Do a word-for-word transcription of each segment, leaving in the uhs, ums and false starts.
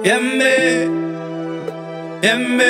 Yemme, yemme,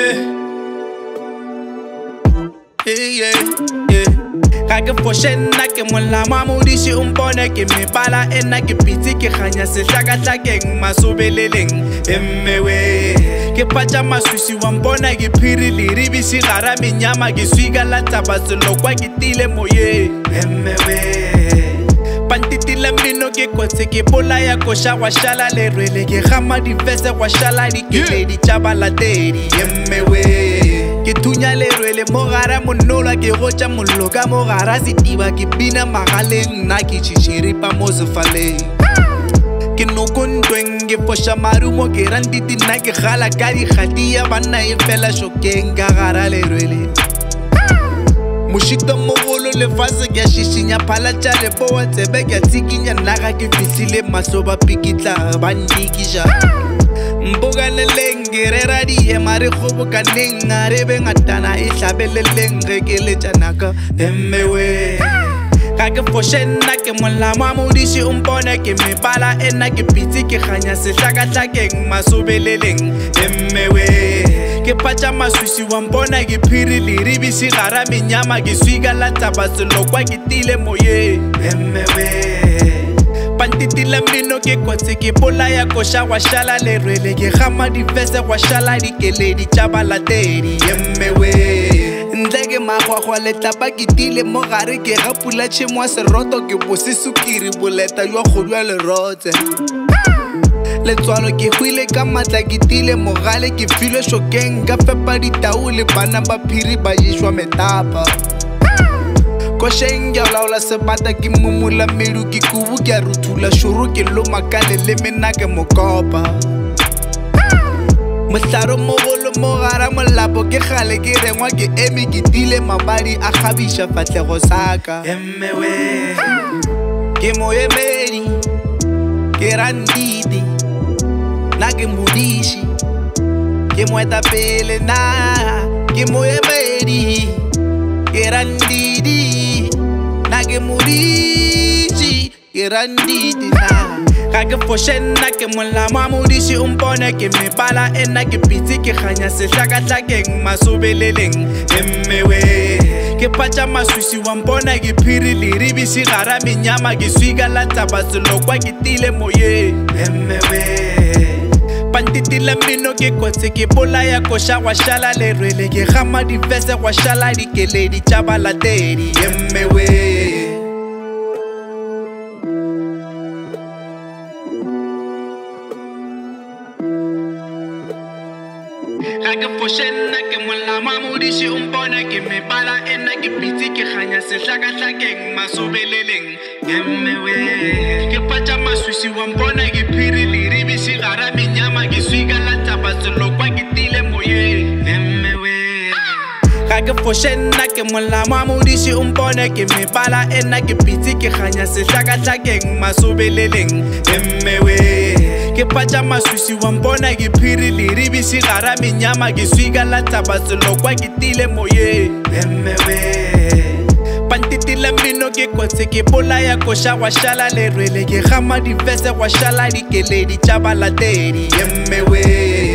yeah, yeah. Kage foshen na ke mola mamudisi umpone ke me bala ena ke piti ke khanya se hlaka hlakeng masobeleleng emmewe ke pacha masusi wa mbona ke phiri liri bisi gara menyama ke swiga la taba selo kwa ke tile moye emmewe pantitila mino ke kotse ke bola ya kosha wa shala le rwele ke gama di vese wa shala di ke le di chabala tedi emmewe ke tunya le rwele mogara monolo ke gocha mollo ka mogara setiba ke bina magaleng nna ke chichiripa mo sefaleng ke nokontweng ke posha marumo ke randiti nna ke gala ka dikgatia banna e fela shokeng ka gara le rwele moshito mogolo lefase ke a shishinya phala tša leboa tsebe ke a tsikinya naga ke fihlile masoba pikitla bandikija mboganeleng ke rera diema re kgobokaneng a re be ngatana e hlabeleleng ge ke letšanaka emmewe ga ke foshe nna ke molamo a modisi umpone ke mebala ena ke pitsi ke kganya sehlakahlakeng masobeleleng emmewe ke pacha masusi wa mbona ke phiri liri bisi gara menyama ke swiga la taba selo kwa ke tile moye emmewe pantitila mino ke kotse ke bola ya kosha wa shala le rwele ke gama di vese wa shala di ke le di chabala tedi emmewe ndleke magwagwa le tapa ke tile mo gare ke gapula tšhemo seroto ke bose sukiri boleta jwa kgodwa lerotse letswalo ke hwile ka matla ke tile mogale ke filwe shokeng ka fepa ditau le bana ba phiri ba ješwa metapa kosheng ke laola sebata ke mumula medu ke kubu ke a ruthula šoro ke loma ka leleme nna ke mokopa mohlaro mogolo mo gara molapo ke gale ke rengwa ke eme ke tile mabadi a kgabiša fatlhego saka emmewe ke moemedi ke randiti na ke modiši ke moetapele na ke moemedi ke randiti na ke modiši ke randiti na ga ke foshe nna ke molamo a modisi umpone ke mebala ena ke pitsi ke kganya sehlakahlakeng masobeleleng emmewe ke pacha masusi wa mbona ke phiri liri bisi gara menyama ke swiga la taba selo kwa ke tile moye emmewe pantitila mino ke kotse ke bola ya kosha wa shala le rwele ke gama di vese wa shala di ke le di chabala tedi emmewe ga ke foshe nna ke molamo a modisi umpone ke mebala ena ke pitsi ke kganya sehlakahlakeng masobeleleng emmewe ke pacha masusi wa mbona ke phiri liri bisi gara menyama ke swiga la taba selo kwa ke tile moye emmewe ga ke foshe nna ke molamo a modisi umpone ke mebala ena ke pitsi ke kganya sehlakahlakeng masobeleleng emmewe ke pacha masusi wa mbona ke phiri liri bisi gara menyama ke swiga la taba selo kwa ke tile moye emmewe pantitila mino ke kotse ke bola ya kosha wa shala le rwele ke gama di vese wa shala di ke le di chabala tedi emmewe